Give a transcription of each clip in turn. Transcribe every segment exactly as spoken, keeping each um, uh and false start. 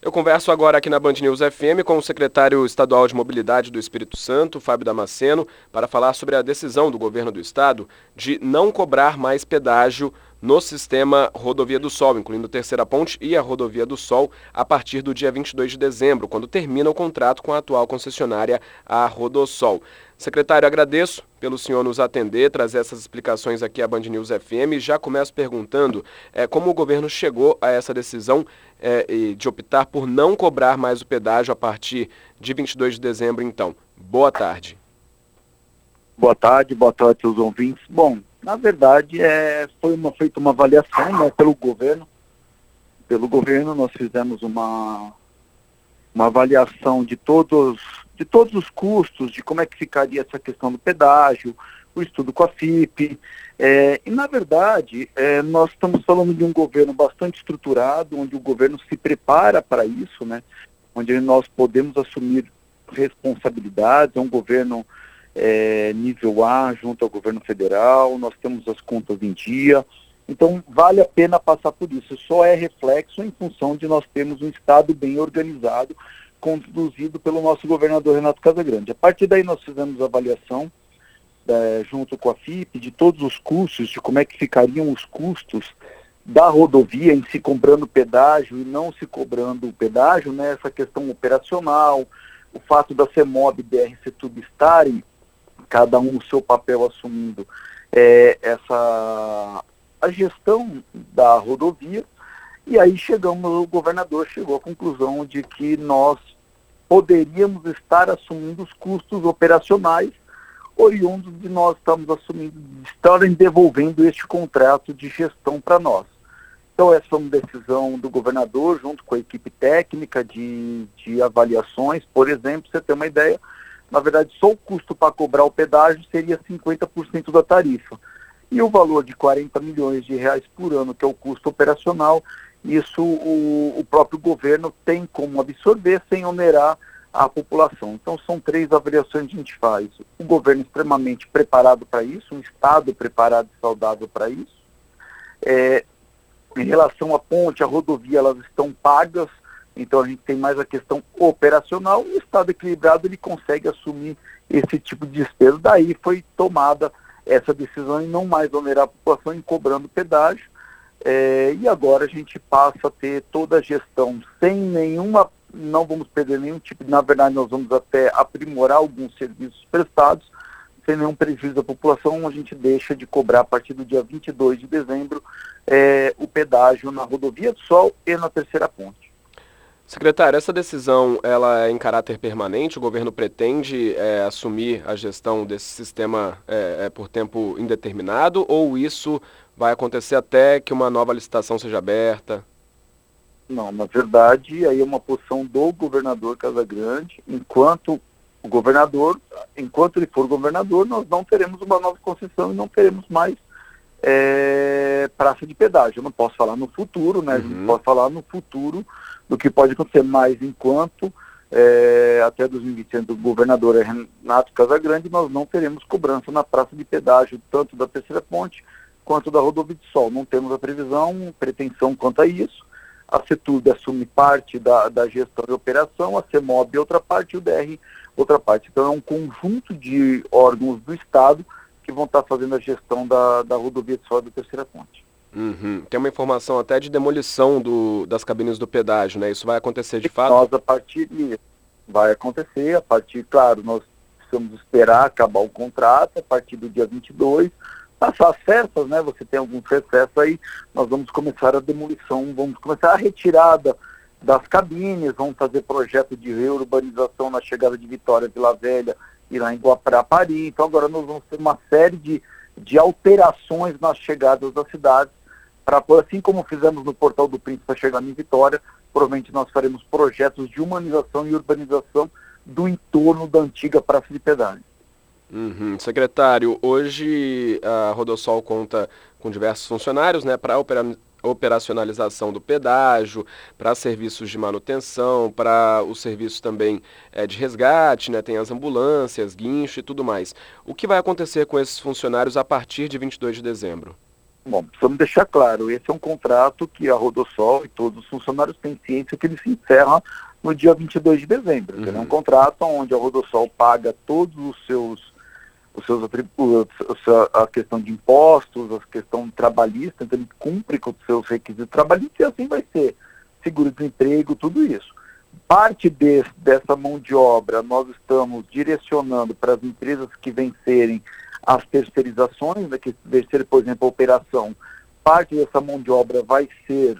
Eu converso agora aqui na Band News F M com o secretário estadual de Mobilidade do Espírito Santo, Fábio Damasceno, para falar sobre a decisão do governo do estado de não cobrar mais pedágio no sistema Rodovia do Sol, incluindo Terceira Ponte e a Rodovia do Sol, a partir do dia vinte e dois de dezembro, quando termina o contrato com a atual concessionária, a Rodosol. Secretário, agradeço pelo senhor nos atender, trazer essas explicações aqui à Band News F M. Já começo perguntando é, como o governo chegou a essa decisão é, de optar por não cobrar mais o pedágio a partir de vinte e dois de dezembro, então. Boa tarde. Boa tarde, boa tarde aos ouvintes. Bom, na verdade, é, foi uma, feita uma avaliação, né, pelo governo. Pelo governo, nós fizemos uma, uma avaliação de todos, de todos os custos, de como é que ficaria essa questão do pedágio, o estudo com a F I P. É, e, na verdade, é, nós estamos falando de um governo bastante estruturado, onde o governo se prepara para isso, né, onde nós podemos assumir responsabilidades. É um governo É, nível A junto ao governo federal, nós temos as contas em dia, então vale a pena passar por isso. Só é reflexo em função de nós termos um estado bem organizado, conduzido pelo nosso governador Renato Casagrande. A partir daí nós fizemos a avaliação é, junto com a F I P de todos os custos, de como é que ficariam os custos da rodovia em se cobrando pedágio e não se cobrando pedágio, né? Essa questão operacional, o fato da CEMOB e B R Setub estarem cada um no seu papel assumindo é, essa, a gestão da rodovia, e aí chegamos, o governador chegou à conclusão de que nós poderíamos estar assumindo os custos operacionais oriundos de nós estamos assumindo, de estarem devolvendo este contrato de gestão para nós. Então essa foi uma decisão do governador junto com a equipe técnica de, de avaliações. Por exemplo, você tem uma ideia, na verdade, só o custo para cobrar o pedágio seria cinquenta por cento da tarifa. E o valor de quarenta milhões de reais por ano, que é o custo operacional, isso o, o próprio governo tem como absorver sem onerar a população. Então, são três avaliações que a gente faz. O governo extremamente preparado para isso, um Estado preparado e saudável para isso. É, em relação à ponte, a rodovia, elas estão pagas. Então a gente tem mais a questão operacional, e o Estado equilibrado ele consegue assumir esse tipo de despesa. Daí foi tomada essa decisão em não mais onerar a população em cobrando pedágio, é, e agora a gente passa a ter toda a gestão sem nenhuma, não vamos perder nenhum tipo, na verdade nós vamos até aprimorar alguns serviços prestados, sem nenhum prejuízo à população. A gente deixa de cobrar a partir do dia vinte e dois de dezembro é, o pedágio na Rodovia do Sol e na Terceira Ponte. Secretário, essa decisão ela é em caráter permanente? O governo pretende é, assumir a gestão desse sistema é, é, por tempo indeterminado, ou isso vai acontecer até que uma nova licitação seja aberta? Não, na verdade, aí é uma posição do governador Casagrande. Enquanto o governador, enquanto ele for governador, nós não teremos uma nova concessão e não teremos mais é, praça de pedágio. Eu não posso falar no futuro, né? Uhum. A gente pode falar no futuro do que pode acontecer, mas enquanto é, até dois mil e vinte e cinco o governador é Renato Casagrande, nós não teremos cobrança na praça de pedágio, tanto da Terceira Ponte quanto da Rodovia do Sol. Não temos a previsão, pretensão quanto a isso. A CETUB assume parte da, da gestão de operação, a CEMOB outra parte e o D R outra parte. Então é um conjunto de órgãos do Estado que vão estar fazendo a gestão da, da Rodovia do Sol e da Terceira Ponte. Uhum. Tem uma informação até de demolição do, das cabines do pedágio, né? Isso vai acontecer de fato? Nós, a partir de... Vai acontecer, a partir, claro, nós precisamos esperar acabar o contrato, a partir do dia vinte e dois, passar as festas, né? Você tem alguns recessos aí, nós vamos começar a demolição, vamos começar a retirada das cabines, vamos fazer projeto de reurbanização na chegada de Vitória, Vila Velha e lá em Guaporé. Então agora nós vamos ter uma série de, de alterações nas chegadas das cidades, para, assim como fizemos no Portal do Príncipe para chegar em Vitória, provavelmente nós faremos projetos de humanização e urbanização do entorno da antiga praça de pedágio. Uhum. Secretário, hoje a Rodosol conta com diversos funcionários, né, para opera- operacionalização do pedágio, para serviços de manutenção, para os serviços também é, de resgate, né, tem as ambulâncias, guincho e tudo mais. O que vai acontecer com esses funcionários a partir de vinte e dois de dezembro? Bom, precisamos deixar claro, esse é um contrato que a Rodosol e todos os funcionários têm ciência que ele se encerra no dia vinte e dois de dezembro. Uhum. É um contrato onde a Rodosol paga todos os seus, os seus atributos, a questão de impostos, a questão trabalhista, então ele cumpre com os seus requisitos trabalhistas e assim vai ser. Seguro-desemprego, tudo isso. Parte desse, dessa mão de obra nós estamos direcionando para as empresas que vencerem as terceirizações, né, que vencer, por exemplo, a operação. Parte dessa mão de obra vai ser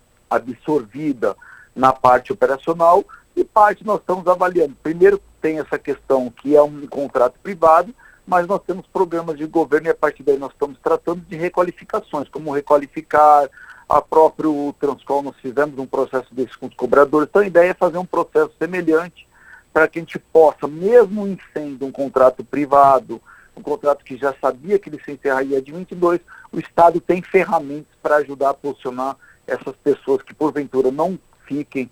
absorvida na parte operacional e parte nós estamos avaliando. Primeiro tem essa questão que é um contrato privado, mas nós temos programas de governo e a partir daí nós estamos tratando de requalificações, como requalificar. A próprio Transcol nós fizemos um processo desse com os cobradores. Então a ideia é fazer um processo semelhante para que a gente possa, mesmo em sendo um contrato privado, um contrato que já sabia que ele se encerraria de vinte e dois, o Estado tem ferramentas para ajudar a posicionar essas pessoas que porventura não fiquem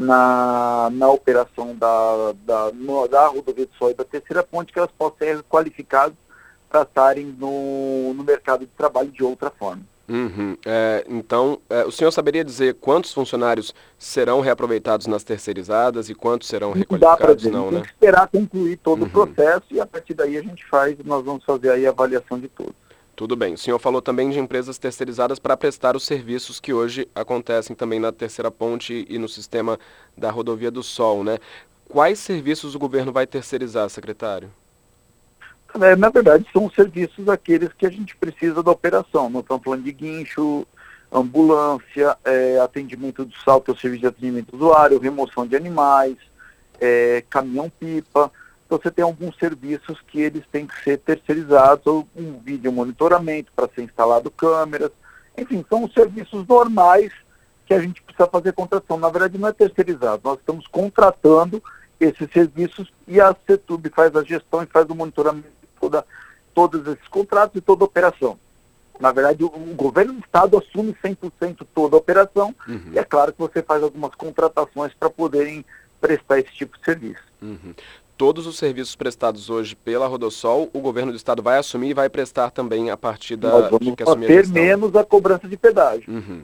na, na operação da, da, no, da rodovia do Sol e da terceira ponte, que elas possam ser qualificadas para estarem no, no mercado de trabalho de outra forma. Uhum. É, então, é, o senhor saberia dizer quantos funcionários serão reaproveitados nas terceirizadas e quantos serão requalificados? Não, né? Tem que esperar concluir todo uhum. o processo e a partir daí a gente faz, nós vamos fazer aí a avaliação de todos. Tudo bem. O senhor falou também de empresas terceirizadas para prestar os serviços que hoje acontecem também na terceira ponte e no sistema da rodovia do Sol, né? Quais serviços o governo vai terceirizar, secretário? É, na verdade, são os serviços aqueles que a gente precisa da operação. Nós estamos falando de guincho, ambulância, é, atendimento do sal, que é o serviço de atendimento do usuário, remoção de animais, é, caminhão-pipa. Então, você tem alguns serviços que eles têm que ser terceirizados, ou um vídeo monitoramento para ser instalado câmeras. Enfim, são os serviços normais que a gente precisa fazer contratação. Na verdade, não é terceirizado, nós estamos contratando esses serviços e a CETUB faz a gestão e faz o monitoramento de toda, todos esses contratos e toda a operação. Na verdade, o, o governo do Estado assume cem por cento toda a operação uhum. e é claro que você faz algumas contratações para poderem prestar esse tipo de serviço. Uhum. Todos os serviços prestados hoje pela Rodosol, o governo do Estado vai assumir e vai prestar também a partir da... Nós vamos de fazer menos a cobrança de pedágio. Uhum.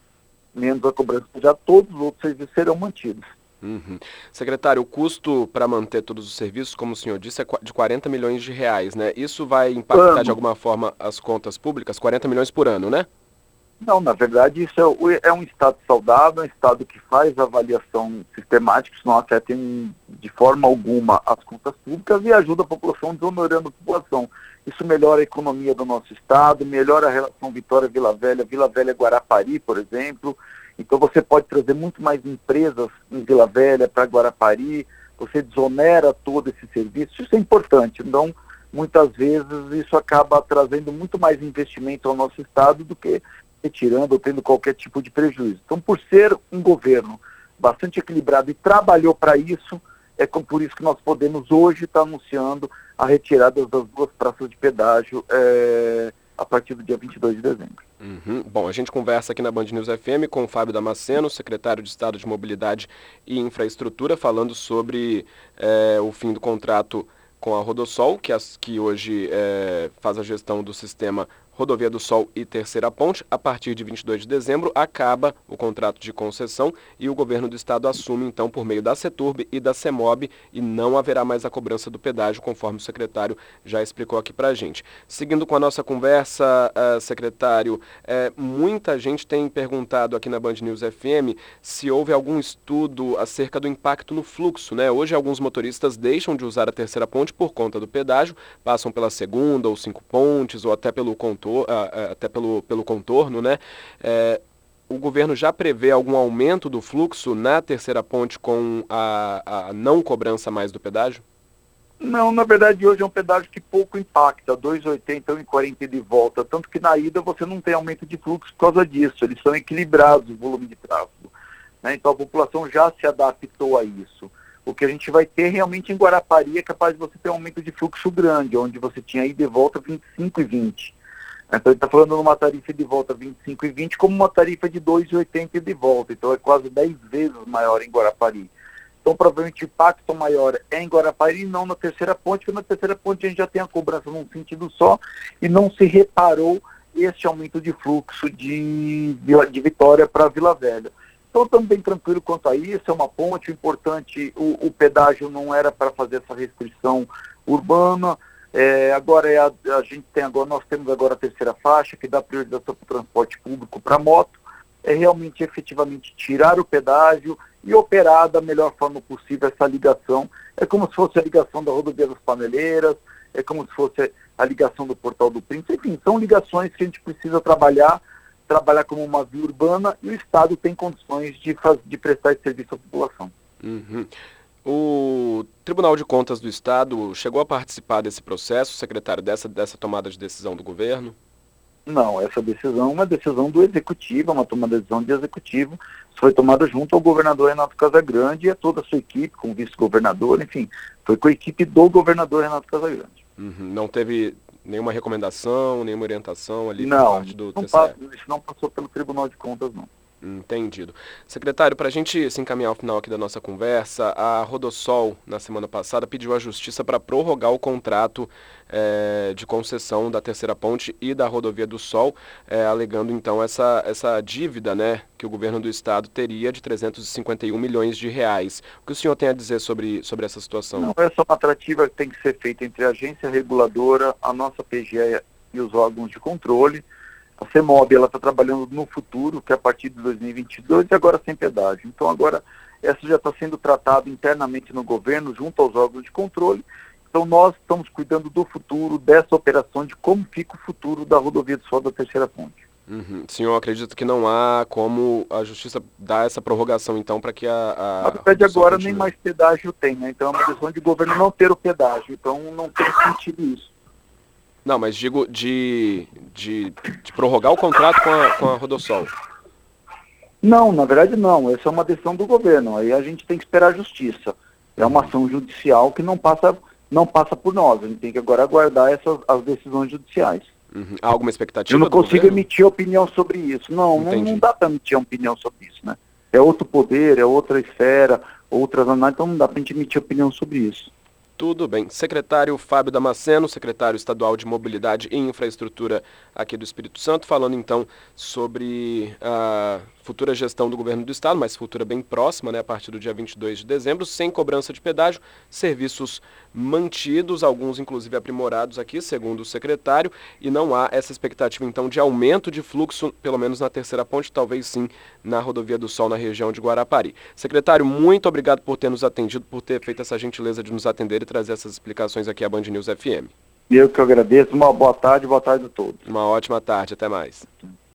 Menos a cobrança de pedágio, todos os outros serviços serão mantidos. Uhum. Secretário, o custo para manter todos os serviços, como o senhor disse, é de quarenta milhões de reais, né? Isso vai impactar ano. de alguma forma as contas públicas? quarenta milhões por ano, né? Não, na verdade isso é, é um Estado saudável, é um Estado que faz avaliação sistemática, isso não afeta em, de forma alguma as contas públicas e ajuda a população, desonorando a população. Isso melhora a economia do nosso Estado, melhora a relação Vitória-Vila Velha, Vila Velha-Guarapari, por exemplo. Então você pode trazer muito mais empresas em Vila Velha para Guarapari, você desonera todo esse serviço, isso é importante. Então, muitas vezes isso acaba trazendo muito mais investimento ao nosso Estado do que retirando ou tendo qualquer tipo de prejuízo. Então, por ser um governo bastante equilibrado e trabalhou para isso, é por isso que nós podemos hoje estar anunciando a retirada das duas praças de pedágio é, a partir do dia vinte e dois de dezembro. Uhum. Bom, a gente conversa aqui na Band News F M com o Fábio Damasceno, secretário de Estado de Mobilidade e Infraestrutura, falando sobre é, o fim do contrato com a Rodosol, que, as, que hoje é, faz a gestão do sistema Rodovia do Sol e Terceira Ponte. A partir de vinte e dois de dezembro acaba o contrato de concessão e o governo do estado assume então por meio da CETURB e da CEMOB e não haverá mais a cobrança do pedágio, conforme o secretário já explicou aqui para a gente. Seguindo com a nossa conversa, uh, secretário, uh, muita gente tem perguntado aqui na Band News F M se houve algum estudo acerca do impacto no fluxo, né? Hoje alguns motoristas deixam de usar a Terceira Ponte por conta do pedágio, passam pela segunda ou cinco pontes ou até pelo contorno, até pelo, pelo contorno, né? É, o governo já prevê algum aumento do fluxo na Terceira Ponte com a, a não cobrança mais do pedágio? Não, na verdade hoje é um pedágio que pouco impacta, dois e oitenta, um e quarenta de volta, tanto que na ida você não tem aumento de fluxo por causa disso, eles são equilibrados o volume de tráfego, né? Então a população já se adaptou a isso. O que a gente vai ter realmente em Guarapari é capaz de você ter um aumento de fluxo grande, onde você tinha ida e volta vinte e cinco e vinte. Então ele está falando numa tarifa de volta vinte e cinco e vinte como uma tarifa de dois e oitenta de volta. Então é quase dez vezes maior em Guarapari. Então provavelmente o impacto maior é em Guarapari e não na Terceira Ponte, porque na Terceira Ponte a gente já tem a cobrança num sentido só e não se reparou esse aumento de fluxo de, de Vitória para Vila Velha. Então estamos bem tranquilos quanto a isso, é uma ponte, o importante, o, o pedágio não era para fazer essa restrição urbana, é, agora é a, a gente tem agora, nós temos agora a terceira faixa, que dá priorização para o transporte público para moto, é realmente efetivamente tirar o pedágio e operar da melhor forma possível essa ligação. É como se fosse a ligação da rodovia das Paneleiras, é como se fosse a ligação do Portal do Príncipe, enfim, são ligações que a gente precisa trabalhar, trabalhar como uma via urbana e o Estado tem condições de, faz, de prestar esse serviço à população. Uhum. O Tribunal de Contas do Estado chegou a participar desse processo, secretário, dessa, dessa tomada de decisão do governo? Não, essa decisão é uma decisão do Executivo, é uma tomada de decisão de Executivo, foi tomada junto ao governador Renato Casagrande e a toda a sua equipe, com o vice-governador, enfim, foi com a equipe do governador Renato Casagrande. Uhum. Não teve nenhuma recomendação, nenhuma orientação ali não, por parte do não T C E? Não, isso não passou pelo Tribunal de Contas, não. Entendido. Secretário, para a gente se encaminhar ao final aqui da nossa conversa, a Rodosol, na semana passada, pediu à Justiça para prorrogar o contrato é, de concessão da Terceira Ponte e da Rodovia do Sol, é, alegando então essa, essa dívida, né, que o governo do Estado teria de trezentos e cinquenta e um milhões de reais. O que o senhor tem a dizer sobre, sobre essa situação? Não, essa é uma tratativa que tem que ser feita entre a agência reguladora, a nossa P G E e os órgãos de controle. A CEMOB está trabalhando no futuro, que é a partir de dois mil e vinte e dois, e agora sem pedágio. Então agora essa já está sendo tratada internamente no governo, junto aos órgãos de controle. Então nós estamos cuidando do futuro, dessa operação, de como fica o futuro da rodovia do Sol da Terceira Ponte. Uhum. O senhor acredita que não há como a Justiça dar essa prorrogação, então, para que a... a Na verdade, agora nem mais pedágio tem, né? Então é uma decisão de governo não ter o pedágio. Então não tem sentido isso. Não, mas digo de, de, de prorrogar o contrato com a, com a Rodosol. Não, na verdade não. Essa é uma decisão do governo. Aí a gente tem que esperar a justiça. É uma ação judicial que não passa, não passa por nós. A gente tem que agora aguardar essas, as decisões judiciais. Uhum. Há alguma expectativa? Eu não consigo governo? emitir opinião sobre isso. Não, não, não dá para emitir opinião sobre isso, né? É outro poder, é outra esfera, outras análises, então não dá para a gente emitir opinião sobre isso. Tudo bem. Secretário Fábio Damasceno, secretário estadual de Mobilidade e Infraestrutura aqui do Espírito Santo, falando então sobre a futura gestão do governo do estado, mas futura bem próxima, né, a partir do dia vinte e dois de dezembro, sem cobrança de pedágio, serviços mantidos, alguns inclusive aprimorados aqui, segundo o secretário, e não há essa expectativa então de aumento de fluxo, pelo menos na Terceira Ponte, talvez sim na Rodovia do Sol, na região de Guarapari. Secretário, muito obrigado por ter nos atendido, por ter feito essa gentileza de nos atender e trazer essas explicações aqui à Band News F M. Eu que agradeço, uma boa tarde, boa tarde a todos. Uma ótima tarde, até mais.